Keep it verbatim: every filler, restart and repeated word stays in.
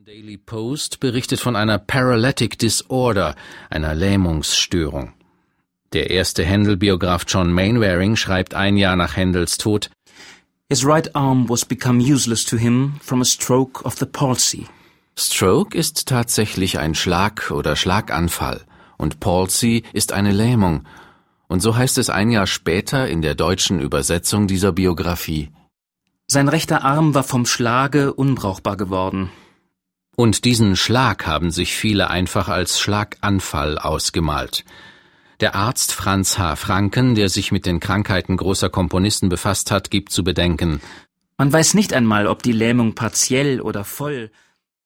Daily Post berichtet von einer Paralytic Disorder, einer Lähmungsstörung. Der erste Händel-Biograf John Mainwaring schreibt ein Jahr nach Händels Tod: His right arm was become useless to him from a stroke of the palsy. Stroke ist tatsächlich ein Schlag- oder Schlaganfall und Palsy ist eine Lähmung. Und so heißt es ein Jahr später in der deutschen Übersetzung dieser Biografie. Sein rechter Arm war vom Schlage unbrauchbar geworden. Und diesen Schlag haben sich viele einfach als Schlaganfall ausgemalt. Der Arzt Franz H. Franken, der sich mit den Krankheiten großer Komponisten befasst hat, gibt zu bedenken: Man weiß nicht einmal, ob die Lähmung partiell oder voll